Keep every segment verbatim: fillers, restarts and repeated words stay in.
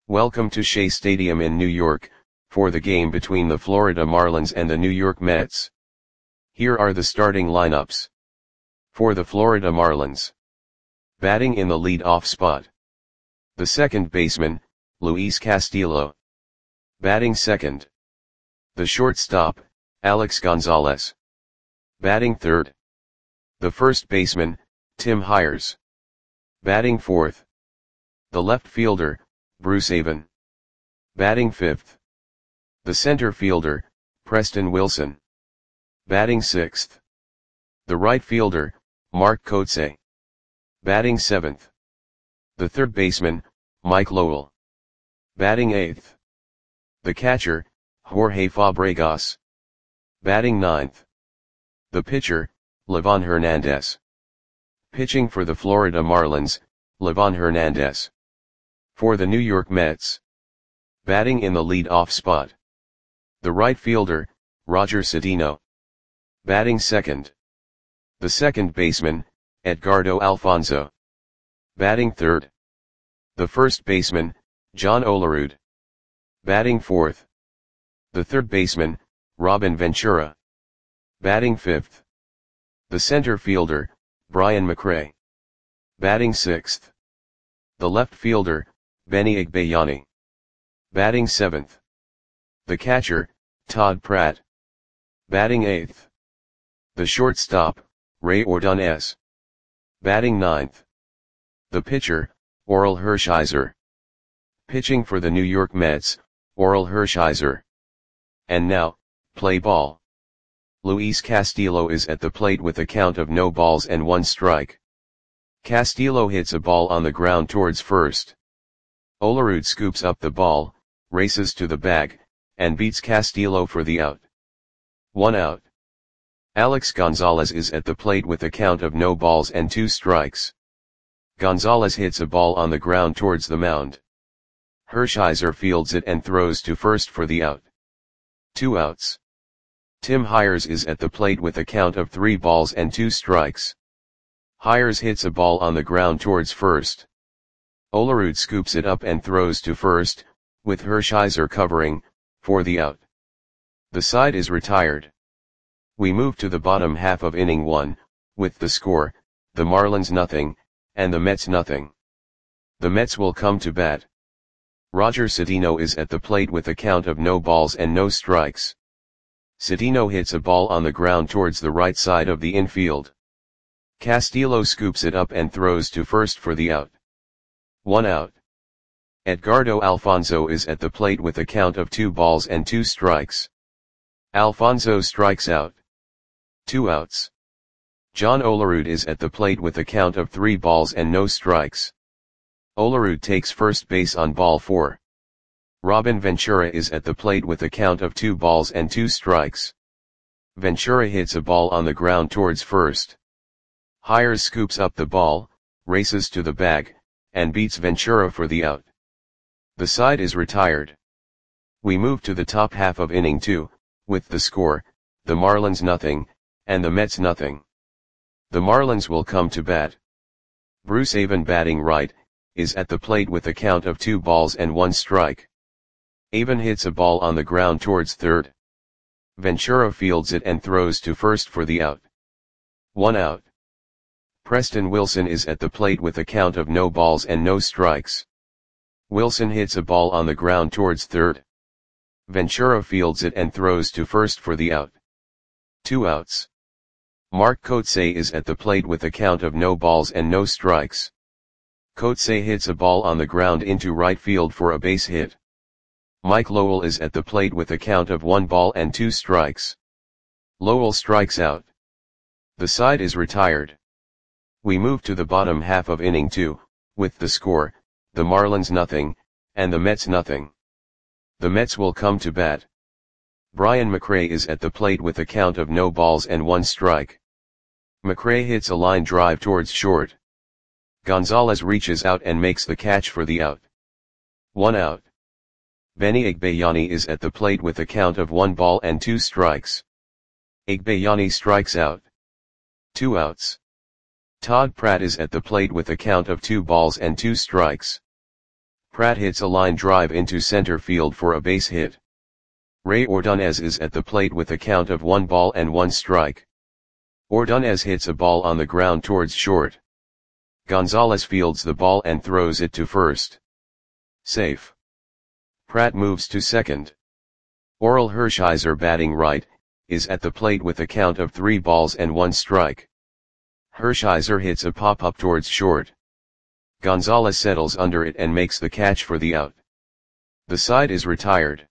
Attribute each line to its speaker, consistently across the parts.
Speaker 1: Welcome to Shea Stadium in New York, for the game between the Florida Marlins and the New York Mets. Here are the starting lineups. For the Florida Marlins. Batting in the lead-off spot. The second baseman, Luis Castillo. Batting second. The shortstop, Alex Gonzalez. Batting third. The first baseman, Tim Hires. Batting fourth. The left fielder, Bruce Avon. Batting fifth. The center fielder, Preston Wilson. Batting sixth. The right fielder, Mark Kotsay. Batting seventh. The third baseman, Mike Lowell. Batting eighth. The catcher, Jorge Fabregas. Batting ninth. The pitcher, Livan Hernandez. Pitching for the Florida Marlins, Livan Hernandez. For the New York Mets. Batting in the lead-off spot. The right fielder, Roger Cedeno. Batting second. The second baseman, Edgardo Alfonzo. Batting third. The first baseman, John Olerud. Batting fourth. The third baseman, Robin Ventura. Batting fifth. The center fielder, Brian McRae. Batting sixth. The left fielder, Benny Igbayani. Batting seventh. The catcher, Todd Pratt. Batting eighth. The shortstop, Ray Ordonez. Batting ninth. The pitcher, Orel Hershiser. Pitching for the New York Mets, Orel Hershiser. And now, play ball. Luis Castillo is at the plate with a count of no balls and one strike. Castillo hits a ball on the ground towards first. Olerud scoops up the ball, races to the bag, and beats Castillo for the out. One out. Alex Gonzalez is at the plate with a count of no balls and two strikes. Gonzalez hits a ball on the ground towards the mound. Hershiser fields it and throws to first for the out. Two outs. Tim Hires is at the plate with a count of three balls and two strikes. Hires hits a ball on the ground towards first. Olerud scoops it up and throws to first, with Hershiser covering, for the out. The side is retired. We move to the bottom half of inning one, with the score, the Marlins nothing, and the Mets nothing. The Mets will come to bat. Roger Cedeno is at the plate with a count of no balls and no strikes. Cedeno hits a ball on the ground towards the right side of the infield. Castillo scoops it up and throws to first for the out. One out. Edgardo Alfonzo is at the plate with a count of two balls and two strikes. Alfonzo strikes out. Two outs. John Olerud is at the plate with a count of three balls and no strikes. Olerud takes first base on ball four. Robin Ventura is at the plate with a count of two balls and two strikes. Ventura hits a ball on the ground towards first. Hires scoops up the ball, races to the bag, and beats Ventura for the out. The side is retired. We move to the top half of inning two, with the score, the Marlins nothing, and the Mets nothing. The Marlins will come to bat. Bruce Avon batting right, is at the plate with a count of two balls and one strike. Avon hits a ball on the ground towards third. Ventura fields it and throws to first for the out. One out. Preston Wilson is at the plate with a count of no balls and no strikes. Wilson hits a ball on the ground towards third. Ventura fields it and throws to first for the out. Two outs. Mark Kotsay is at the plate with a count of no balls and no strikes. Kotsay hits a ball on the ground into right field for a base hit. Mike Lowell is at the plate with a count of one ball and two strikes. Lowell strikes out. The side is retired. We move to the bottom half of inning two, with the score, the Marlins nothing, and the Mets nothing. The Mets will come to bat. Brian McRae is at the plate with a count of no balls and one strike. McRae hits a line drive towards short. Gonzalez reaches out and makes the catch for the out. One out. Benny Igbayani is at the plate with a count of one ball and two strikes. Igbayani strikes out. Two outs. Todd Pratt is at the plate with a count of two balls and two strikes. Pratt hits a line drive into center field for a base hit. Ray Ordonez is at the plate with a count of one ball and one strike. Ordonez hits a ball on the ground towards short. Gonzalez fields the ball and throws it to first. Safe. Pratt moves to second. Orel Hershiser, batting right, is at the plate with a count of three balls and one strike. Hershiser hits a pop-up towards short. Gonzalez settles under it and makes the catch for the out. The side is retired.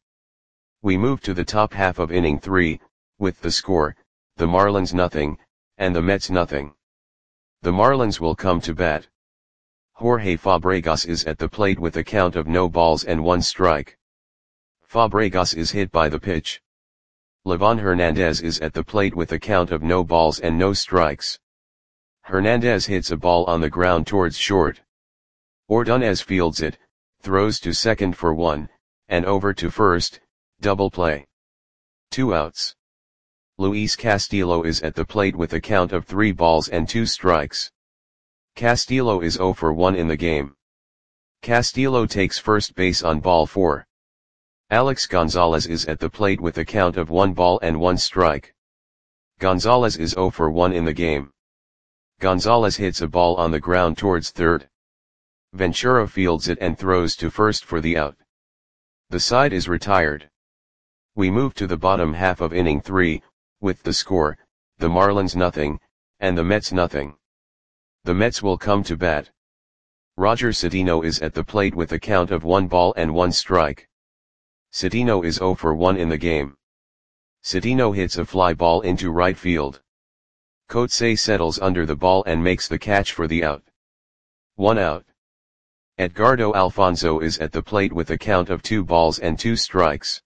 Speaker 1: We move to the top half of inning three, with the score, the Marlins nothing, and the Mets nothing. The Marlins will come to bat. Jorge Fabregas is at the plate with a count of no balls and one strike. Fabregas is hit by the pitch. Livan Hernandez is at the plate with a count of no balls and no strikes. Hernandez hits a ball on the ground towards short. Ordonez fields it, throws to second for one, and over to first, double play. Two outs. Luis Castillo is at the plate with a count of three balls and two strikes. Castillo is zero for one in the game. Castillo takes first base on ball four. Alex Gonzalez is at the plate with a count of one ball and one strike. Gonzalez is zero for one in the game. Gonzalez hits a ball on the ground towards third. Ventura fields it and throws to first for the out. The side is retired. We move to the bottom half of inning three, with the score, the Marlins nothing, and the Mets nothing. The Mets will come to bat. Roger Cedeno is at the plate with a count of one ball and one strike. Cedeno is zero for one in the game. Cedeno hits a fly ball into right field. Coetzee settles under the ball and makes the catch for the out. One out. Edgardo Alfonzo is at the plate with a count of two balls and two strikes.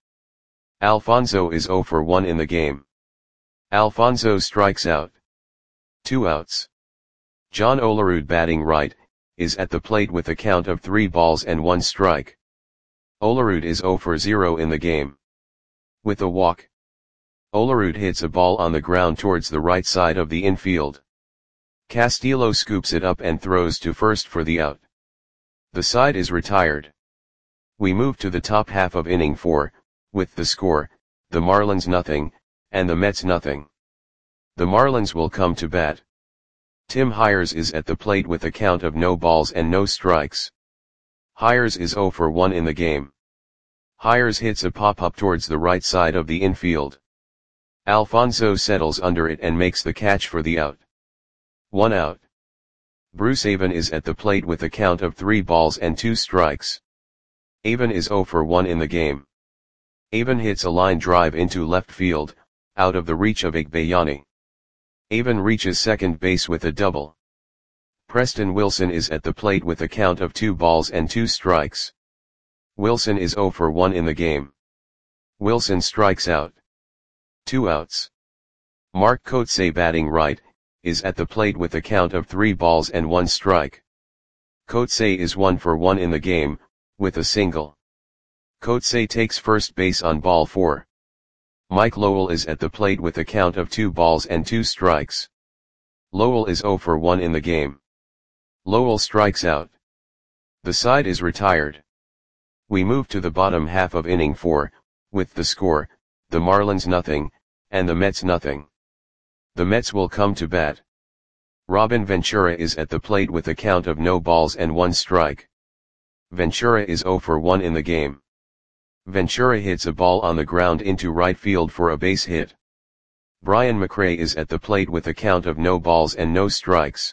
Speaker 1: Alfonzo is zero for one in the game. Alfonzo strikes out. Two outs. John Olerud, batting right, is at the plate with a count of three balls and one strike. Olerud is zero for zero in the game. With a walk. Olerud hits a ball on the ground towards the right side of the infield. Castillo scoops it up and throws to first for the out. The side is retired. We move to the top half of inning four, with the score, the Marlins nothing, and the Mets nothing. The Marlins will come to bat. Tim Hires is at the plate with a count of no balls and no strikes. Hires is zero for one in the game. Hires hits a pop-up towards the right side of the infield. Alfonzo settles under it and makes the catch for the out. One out. Bruce Avon is at the plate with a count of three balls and two strikes. Avon is zero for one in the game. Avon hits a line drive into left field, out of the reach of Igbayani. Avon reaches second base with a double. Preston Wilson is at the plate with a count of two balls and two strikes. Wilson is zero for one in the game. Wilson strikes out. Two outs. Mark Coetzee, batting right, is at the plate with a count of three balls and one strike. Coetzee is one for one in the game, with a single. Coetzee takes first base on ball four. Mike Lowell is at the plate with a count of two balls and two strikes. Lowell is zero for one in the game. Lowell strikes out. The side is retired. We move to the bottom half of inning four, with the score, the Marlins nothing, and the Mets nothing. The Mets will come to bat. Robin Ventura is at the plate with a count of no balls and one strike. Ventura is zero for one in the game. Ventura hits a ball on the ground into right field for a base hit. Brian McRae is at the plate with a count of no balls and no strikes.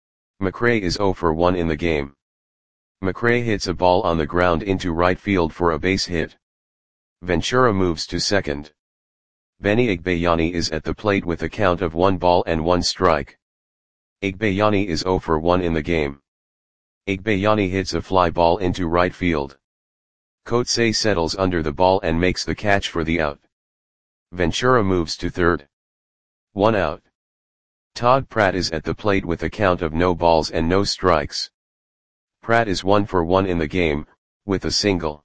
Speaker 1: McRae is zero for one in the game. McRae hits a ball on the ground into right field for a base hit. Ventura moves to second. Benny Igbayani is at the plate with a count of one ball and one strike. Igbayani is zero for one in the game. Igbayani hits a fly ball into right field. Coetzee settles under the ball and makes the catch for the out. Ventura moves to third. One out. Todd Pratt is at the plate with a count of no balls and no strikes. Pratt is one for one in the game, with a single.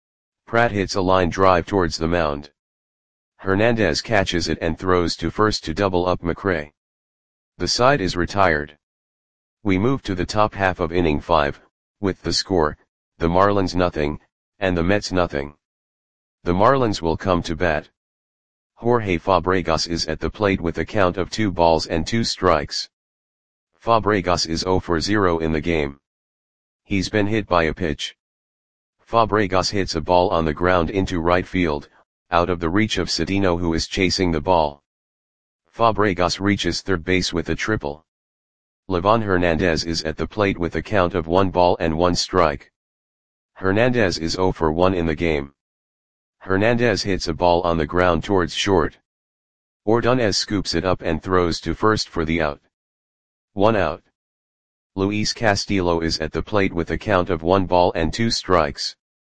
Speaker 1: Pratt hits a line drive towards the mound. Hernandez catches it and throws to first to double up McRae. The side is retired. We move to the top half of inning five, with the score, the Marlins nothing, and the Mets nothing. The Marlins will come to bat. Jorge Fabregas is at the plate with a count of two balls and two strikes. Fabregas is zero for zero in the game. He's been hit by a pitch. Fabregas hits a ball on the ground into right field, out of the reach of Cedeno, who is chasing the ball. Fabregas reaches third base with a triple. Livan Hernandez is at the plate with a count of one ball and one strike. Hernandez is zero for one in the game. Hernandez hits a ball on the ground towards short. Ordonez scoops it up and throws to first for the out. One out. Luis Castillo is at the plate with a count of one ball and two strikes.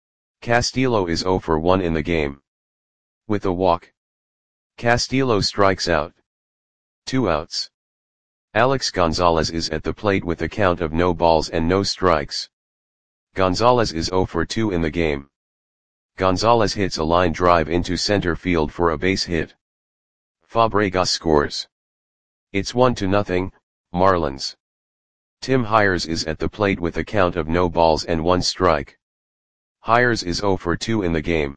Speaker 1: Castillo is zero for one in the game. With a walk, Castillo strikes out. Two outs. Alex Gonzalez is at the plate with a count of no balls and no strikes. Gonzalez is zero for two in the game. Gonzalez hits a line drive into center field for a base hit. Fabregas scores. It's one to nothing, Marlins. Tim Hires is at the plate with a count of no balls and one strike. Hires is zero for two in the game.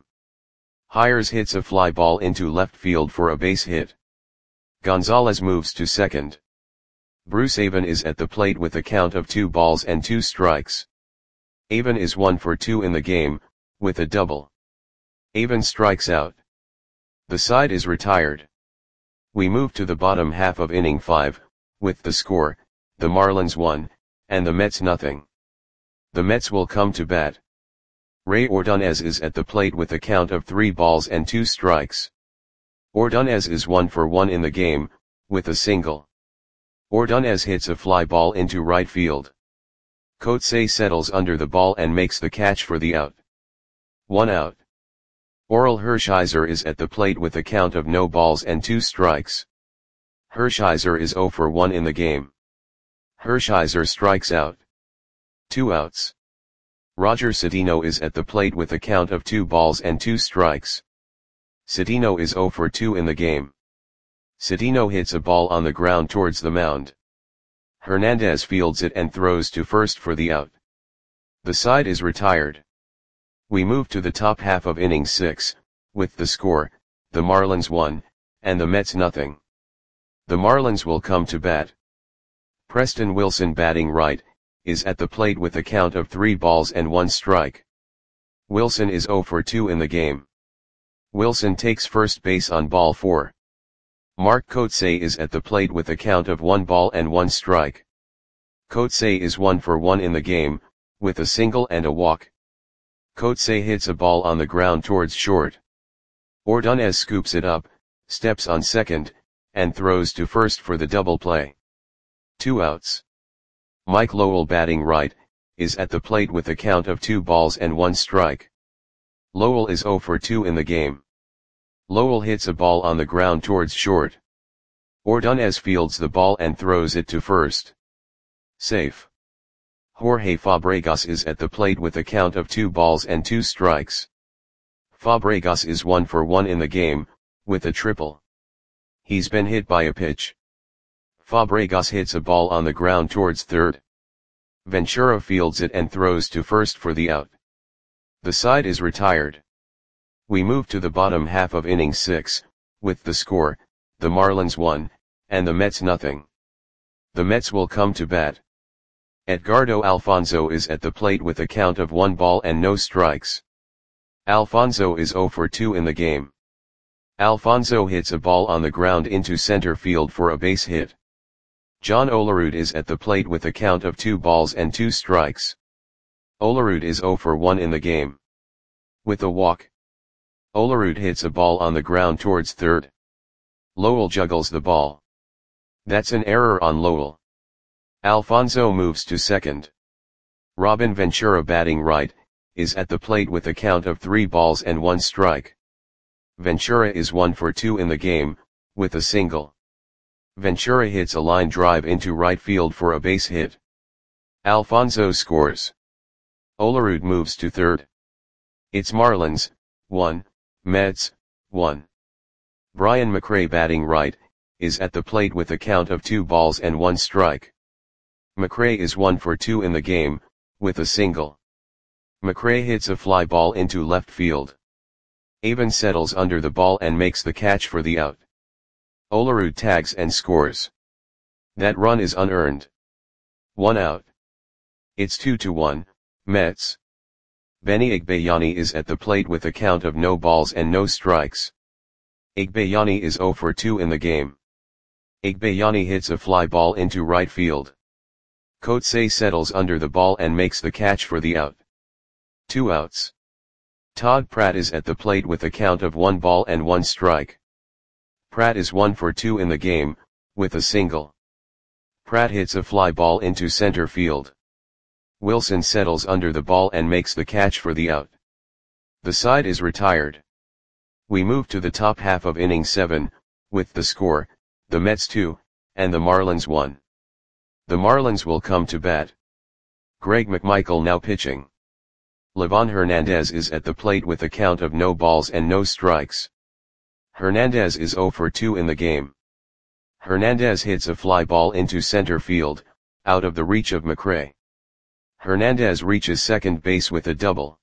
Speaker 1: Hires hits a fly ball into left field for a base hit. Gonzalez moves to second. Bruce Avon is at the plate with a count of two balls and two strikes. Avon is one for two in the game, with a double. Avon strikes out. The side is retired. We move to the bottom half of inning five, with the score, the Marlins one, and the Mets nothing. The Mets will come to bat. Ray Ordonez is at the plate with a count of three balls and two strikes. Ordonez is one for one in the game, with a single. Ordonez hits a fly ball into right field. Coetzee settles under the ball and makes the catch for the out. One out. Orel Hershiser is at the plate with a count of no balls and two strikes. Hershiser is zero for one in the game. Hershiser strikes out. Two outs. Roger Cedeno is at the plate with a count of two balls and two strikes. Cedeno is zero for two in the game. Cedeno hits a ball on the ground towards the mound. Hernandez fields it and throws to first for the out. The side is retired. We move to the top half of inning six, with the score, the Marlins one, and the Mets nothing. The Marlins will come to bat. Preston Wilson, batting right, is at the plate with a count of three balls and one strike. Wilson is zero for two in the game. Wilson takes first base on ball four. Mark Coetzee is at the plate with a count of one ball and one strike. Coetzee is one for one in the game, with a single and a walk. Coetzee hits a ball on the ground towards short. Ordonez scoops it up, steps on second, and throws to first for the double play. Two outs. Mike Lowell, batting right, is at the plate with a count of two balls and one strike. Lowell is zero for two in the game. Lowell hits a ball on the ground towards short. Ordonez fields the ball and throws it to first. Safe. Jorge Fabregas is at the plate with a count of two balls and two strikes. Fabregas is one for one in the game, with a triple. He's been hit by a pitch. Fabregas hits a ball on the ground towards third. Ventura fields it and throws to first for the out. The side is retired. We move to the bottom half of inning six, with the score, the Marlins one, and the Mets nothing. The Mets will come to bat. Edgardo Alfonzo is at the plate with a count of one ball and no strikes. Alfonzo is zero for two in the game. Alfonzo hits a ball on the ground into center field for a base hit. John Olerud is at the plate with a count of two balls and two strikes. Olerud is zero for one in the game. With a walk, Olerud hits a ball on the ground towards third. Lowell juggles the ball. That's an error on Lowell. Alfonzo moves to second. Robin Ventura, batting right, is at the plate with a count of three balls and one strike. Ventura is one for two in the game, with a single. Ventura hits a line drive into right field for a base hit. Alfonzo scores. Olerud moves to third. It's Marlins, one, Mets, one. Brian McRae, batting right, is at the plate with a count of two balls and one strike. McRae is one for two in the game, with a single. McRae hits a fly ball into left field. Avon settles under the ball and makes the catch for the out. Olerud tags and scores. That run is unearned. One out. It's two to one, Mets. Benny Igbayani is at the plate with a count of no balls and no strikes. Igbayani is zero for two in the game. Igbayani hits a fly ball into right field. Kotsay settles under the ball and makes the catch for the out. Two outs. Todd Pratt is at the plate with a count of one ball and one strike. Pratt is one for two in the game, with a single. Pratt hits a fly ball into center field. Wilson settles under the ball and makes the catch for the out. The side is retired. We move to the top half of inning seven, with the score, the Mets two, and the Marlins one. The Marlins will come to bat. Greg McMichael now pitching. Livan Hernandez is at the plate with a count of no balls and no strikes. Hernandez is zero for two in the game. Hernandez hits a fly ball into center field, out of the reach of McRae. Hernandez reaches second base with a double.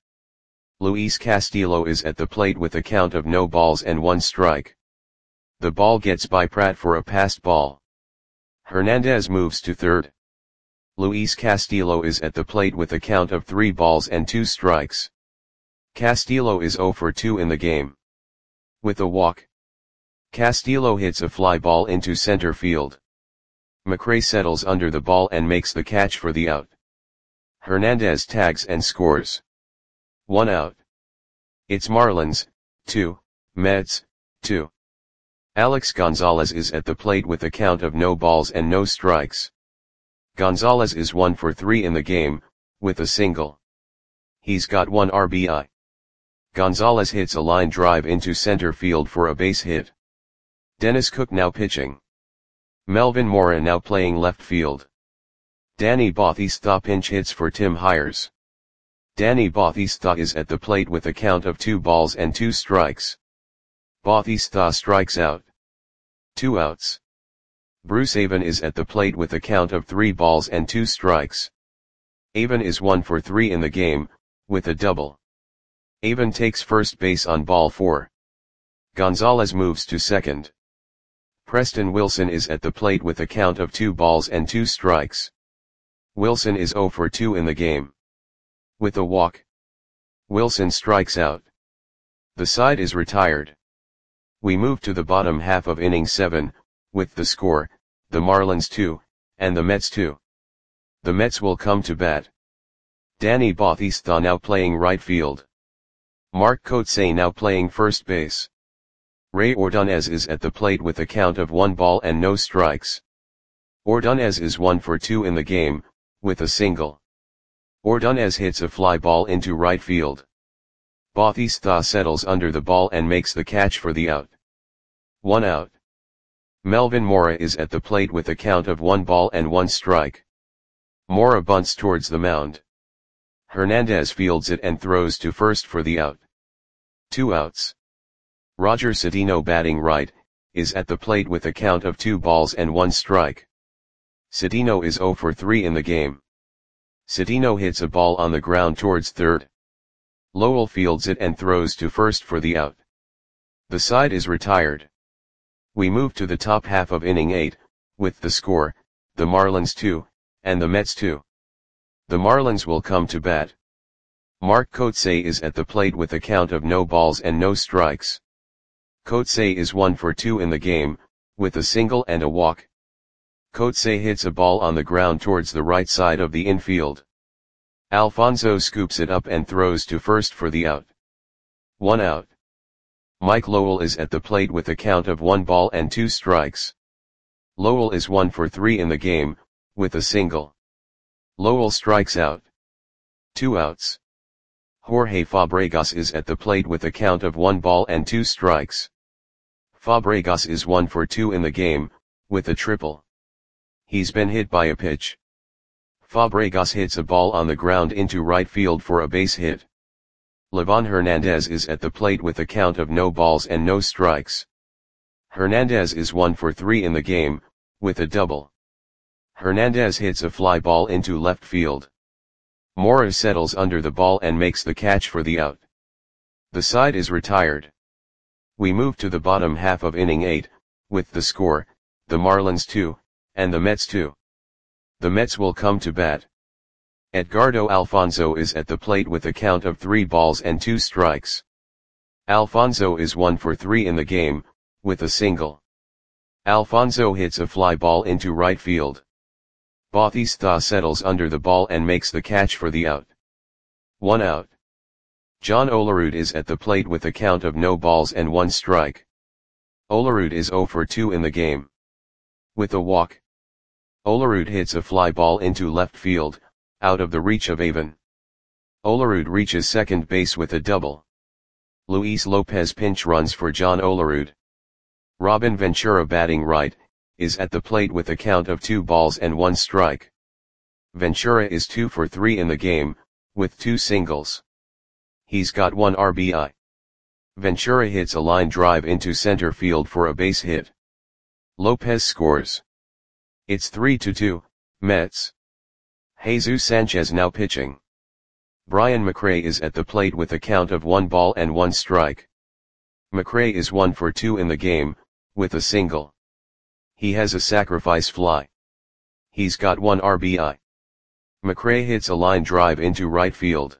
Speaker 1: Luis Castillo is at the plate with a count of no balls and one strike. The ball gets by Pratt for a passed ball. Hernandez moves to third. Luis Castillo is at the plate with a count of three balls and two strikes. Castillo is zero for two in the game. With a walk. Castillo hits a fly ball into center field. McRae settles under the ball and makes the catch for the out. Hernandez tags and scores. One out. It's Marlins, two, Mets, two. Alex Gonzalez is at the plate with a count of no balls and no strikes. Gonzalez is one for three in the game, with a single. He's got one R B I. Gonzalez hits a line drive into center field for a base hit. Dennis Cook now pitching. Melvin Mora now playing left field. Danny Bautista pinch hits for Tim Hires. Danny Bautista is at the plate with a count of two balls and two strikes. Bautista strikes out. Two outs. Bruce Avon is at the plate with a count of three balls and two strikes. Avon is one for three in the game, with a double. Avon takes first base on ball four. Gonzalez moves to second. Preston Wilson is at the plate with a count of two balls and two strikes. Wilson is zero for two in the game. With a walk. Wilson strikes out. The side is retired. We move to the bottom half of inning seven, with the score, the Marlins two, and the Mets two. The Mets will come to bat. Danny Bautista now playing right field. Mark Kotsay now playing first base. Ray Ordonez is at the plate with a count of one ball and no strikes. Ordonez is one for two in the game, with a single. Ordonez hits a fly ball into right field. Bautista settles under the ball and makes the catch for the out. One out. Melvin Mora is at the plate with a count of one ball and one strike. Mora bunts towards the mound. Hernandez fields it and throws to first for the out. Two outs. Roger Cedeno batting right, is at the plate with a count of two balls and one strike. Cedeno is zero for three in the game. Cedeno hits a ball on the ground towards third. Lowell fields it and throws to first for the out. The side is retired. We move to the top half of inning eight, with the score, the Marlins two, and the Mets two. The Marlins will come to bat. Mark Kotsay is at the plate with a count of no balls and no strikes. Kotsay is one for two in the game, with a single and a walk. Kotsay hits a ball on the ground towards the right side of the infield. Alfonso scoops it up and throws to first for the out. One out. Mike Lowell is at the plate with a count of one ball and two strikes. Lowell is one for three in the game, with a single. Lowell strikes out. Two outs. Jorge Fabregas is at the plate with a count of one ball and two strikes. Fabregas is one for two in the game, with a triple. He's been hit by a pitch. Fabregas hits a ball on the ground into right field for a base hit. Livan Hernandez is at the plate with a count of no balls and no strikes. Hernandez is one for three in the game, with a double. Hernandez hits a fly ball into left field. Mora settles under the ball and makes the catch for the out. The side is retired. We move to the bottom half of inning eight, with the score, the Marlins two, and the Mets two. The Mets will come to bat. Edgardo Alfonzo is at the plate with a count of three balls and two strikes. Alfonzo is one for three in the game, with a single. Alfonzo hits a fly ball into right field. Bautista settles under the ball and makes the catch for the out. One out. John Olerud is at the plate with a count of no balls and one strike. Olerud is zero for two in the game. With a walk. Olerud hits a fly ball into left field, out of the reach of Avon. Olerud reaches second base with a double. Luis Lopez pinch runs for John Olerud. Robin Ventura, batting right, is at the plate with a count of two balls and one strike. Ventura is two for three in the game, with two singles. He's got one R B I. Ventura hits a line drive into center field for a base hit. Lopez scores. It's three to two, Mets. Jesus Sanchez now pitching. Brian McRae is at the plate with a count of one ball and one strike. McRae is one for two in the game, with a single. He has a sacrifice fly. He's got one R B I. McRae hits a line drive into right field.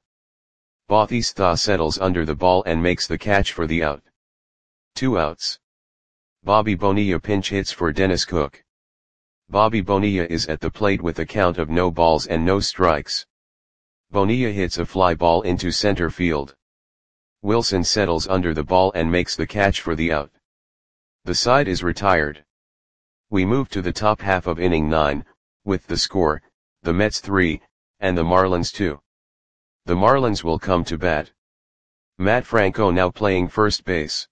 Speaker 1: Bautista settles under the ball and makes the catch for the out. Two outs. Bobby Bonilla pinch hits for Dennis Cook. Bobby Bonilla is at the plate with a count of no balls and no strikes. Bonilla hits a fly ball into center field. Wilson settles under the ball and makes the catch for the out. The side is retired. We move to the top half of inning nine, with the score, the Mets three, and the Marlins two. The Marlins will come to bat. Matt Franco now playing first base.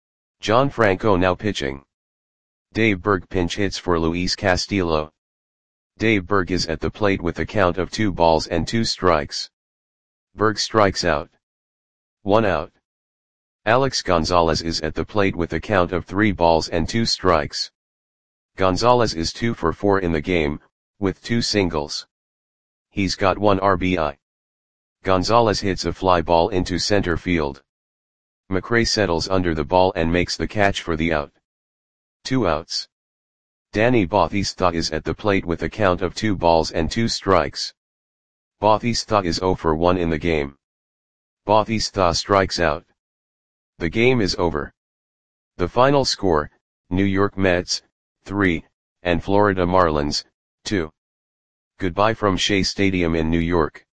Speaker 1: John Franco now pitching. Dave Berg pinch hits for Luis Castillo. Dave Berg is at the plate with a count of two balls and two strikes. Berg strikes out. One out. Alex Gonzalez is at the plate with a count of three balls and two strikes. Gonzalez is two for four in the game, with two singles. He's got one R B I. Gonzalez hits a fly ball into center field. McRae settles under the ball and makes the catch for the out. Two outs. Danny Bautista is at the plate with a count of two balls and two strikes. Bautista is zero for one in the game. Bautista strikes out. The game is over. The final score, New York Mets, three, and Florida Marlins, two. Goodbye from Shea Stadium in New York.